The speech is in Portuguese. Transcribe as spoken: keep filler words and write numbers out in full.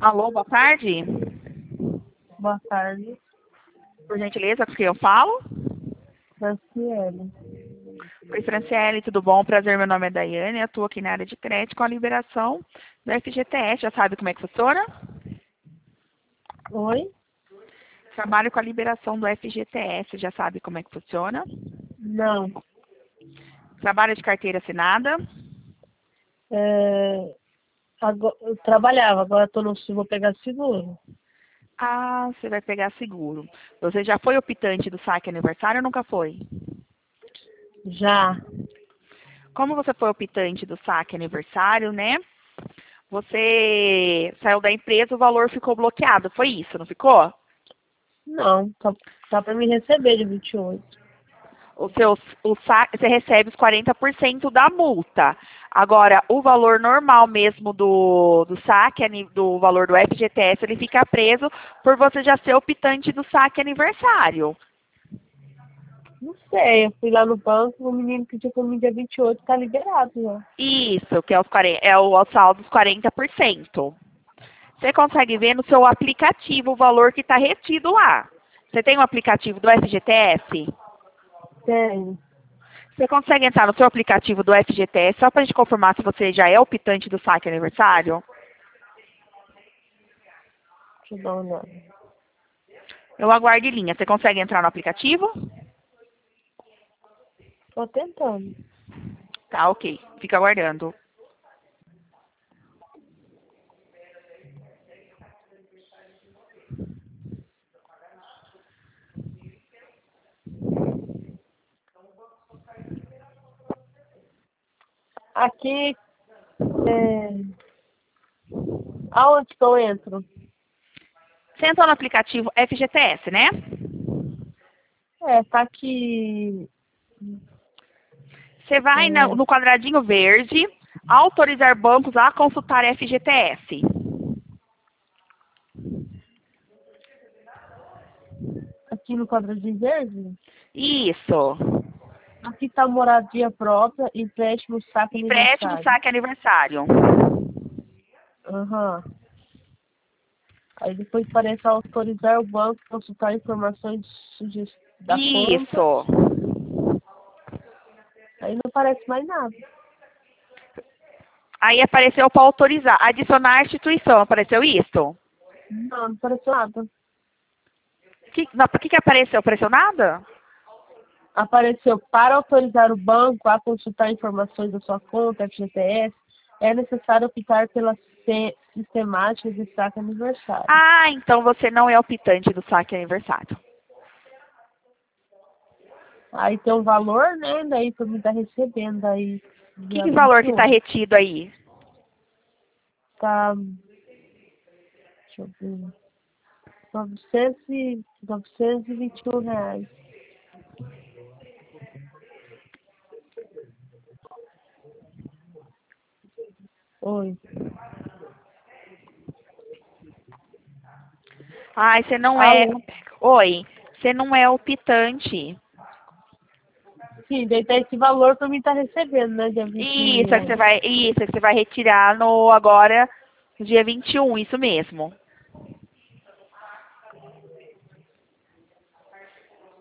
Alô, boa tarde. Boa tarde, Por gentileza, com quem eu falo? Franciele. Oi, Franciele, tudo bom? Prazer, meu nome é Daiane, eu atuo aqui na área de crédito com a liberação do F G T S. Já sabe como é que funciona? Oi? Trabalho com a liberação do F G T S, já sabe como é que funciona? Não. Trabalho de carteira assinada? É, agora, eu trabalhava, agora estou no vou pegar seguro. Ah, você vai pegar seguro. Você já foi optante do saque aniversário ou nunca foi? Já. Como você foi optante do saque aniversário, né? Você saiu da empresa, o valor ficou bloqueado. Foi isso, não ficou? Não, tá, tá para me receber de vinte e oito. O seu, o saque, você recebe os quarenta por cento da multa. Agora, o valor normal mesmo do, do saque, ani- do valor do F G T S, ele fica preso por você já ser optante do saque aniversário. Não sei, eu fui lá no banco, o menino pediu para mim dia vinte e oito, tá liberado já. Isso, que é, os quarenta, é o saldo dos quarenta por cento. Você consegue ver no seu aplicativo o valor que está retido lá. Você tem o aplicativo do F G T S? Tem. Você consegue entrar no seu aplicativo do F G T S só para a gente confirmar se você já é optante do saque aniversário? Deixa eu dar uma olhada. Eu aguardo em linha. Você consegue entrar no aplicativo? Tô tentando. Tá, ok. Fica aguardando. Aqui, é, aonde que eu entro? Você entrou no aplicativo F G T S, né? É, tá aqui. Você vai na- É, no quadradinho verde, autorizar bancos a consultar F G T S. aqui no quadradinho verde. Isso. Aqui tá moradia própria, empréstimo, saco Empréstimo, aniversário. saque aniversário. Aham. Aí depois parece autorizar o banco a consultar informações suge- da conta. Isso. Aí não aparece mais nada. Aí apareceu para autorizar. Adicionar a instituição. Apareceu isso? Não, não apareceu nada. Que, não, por que, que apareceu? Apareceu nada? Apareceu para autorizar o banco a consultar informações da sua conta, F G T S, é necessário optar pela se- sistemática de saque aniversário. Ah, então você não é optante do saque aniversário. Aí tem um valor, né? Daí para mim estar recebendo aí Que, dia que valor vinte e que está oito. retido aí? Tá, deixa eu ver. novecentos e, novecentos e vinte e um reais. Oi. Ai, você não é. Alô? Oi, você não é optante. Sim, daí tá esse valor pra mim estar recebendo, né? Dia vinte Isso, e é que você oito. vai, isso, é que você vai retirar no agora, no dia vinte e um, isso mesmo.